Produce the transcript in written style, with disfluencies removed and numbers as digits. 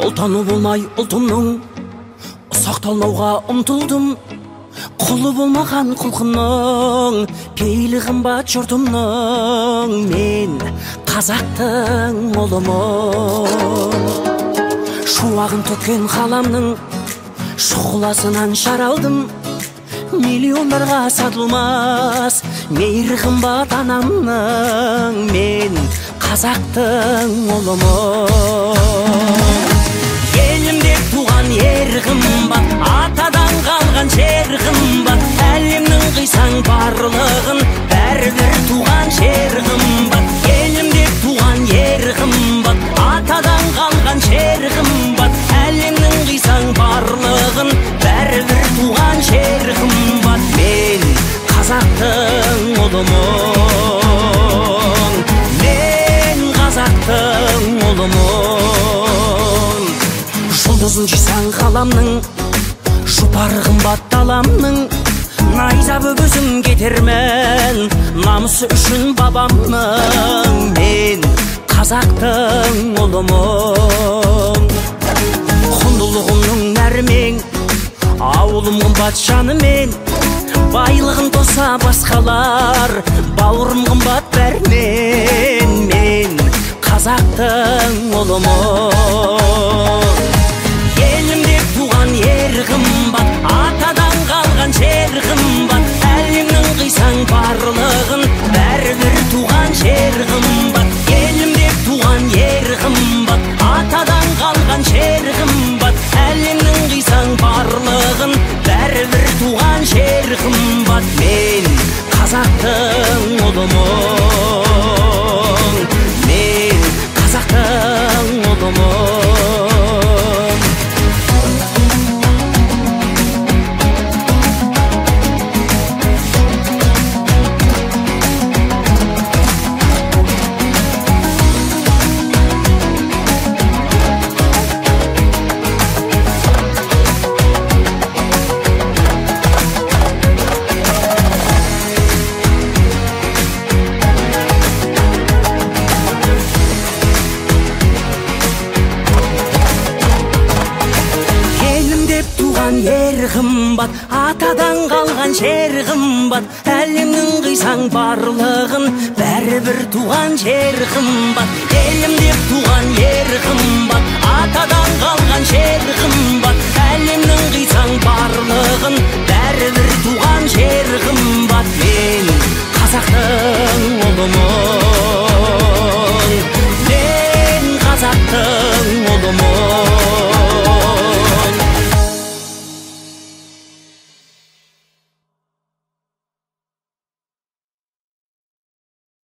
Ұлтаны болмай ұлтымның сақталмауға ұмтылдым. Құлы болмаған құлқынның пейілі қымбат жұртымның. Мен қазақтың ұлымын. Шуағын төккен қаламның шұғыласынан жаралдым. Миллиондарға сатылмас мейір қымбат анамның. Мен қазақтың ұлымын. Елім деп туған ер қымбат, атадан қалған жер қымбат. Әлемнің қисаң барлығын бәрібір туған жер қымбат. Елім деп туған ер қымбат, атадан қалған жер қымбат. Әлемнің қисаң барлығын бәрібір туған жер қымбат. Мен қазақтың ұлымын. Мен қазақтың ұлымын. Жұлдызын жисаң қаламның, жұпар қымбат даламның. Найза бөгізім кетермен, намысы үшін бабамның. Мен қазақтың ұлымын. Құндылығымның нәрмен, ауылым қымбат жанымен. Байлығын тоса басқалар, бауырым қымбат бәрмен. Мен қазақтың ұлымын. Елім деп туған ер қымбат, атадан қалған жер қымбат. Әлемнің қисаң барлығын бәрібір туған жер қымбат. Елім деп туған ер қымбат, атадан қалған жер қымбат. Әлемнің қисаң барлығын бәрібір туған жер қымбат. Мен қазақтың ұлымын. Мен қазақтың ұлымын. Ер қымбат, атадан қалған жер қымбат. Әлемнің қисаң барлығын бәрібір туған жер қымбат. Елім деп туған ер қымбат, атадан қалған жер қымбат. Әлемнің қисаң барлығын бәрібір туған жер қымбат. Мен қазақтың ұлымын.